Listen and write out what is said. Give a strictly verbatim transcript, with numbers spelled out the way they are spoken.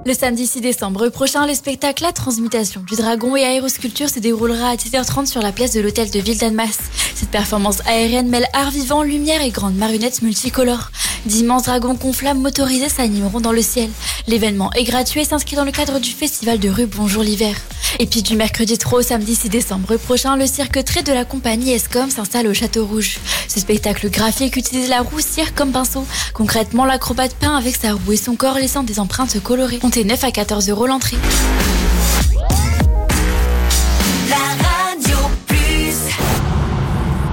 Le samedi six décembre prochain, le spectacle La Transmutation du Dragon et Aérosculpture se déroulera à dix heures trente sur la place de l'hôtel de ville d'Annemasse. Cette performance aérienne mêle art vivant, lumière et grandes marionnettes multicolores. D'immenses dragons gonflables motorisés s'animeront dans le ciel. L'événement est gratuit et s'inscrit dans le cadre du festival de rue Bonjour l'hiver. Et puis du mercredi trois au samedi six décembre prochain, le cirque Trait de la compagnie Escom s'installe au Château Rouge. Ce spectacle graphique utilise la roue cire comme pinceau. Concrètement, l'acrobate peint avec sa roue et son corps laissant des empreintes colorées. Comptez neuf à quatorze euros l'entrée.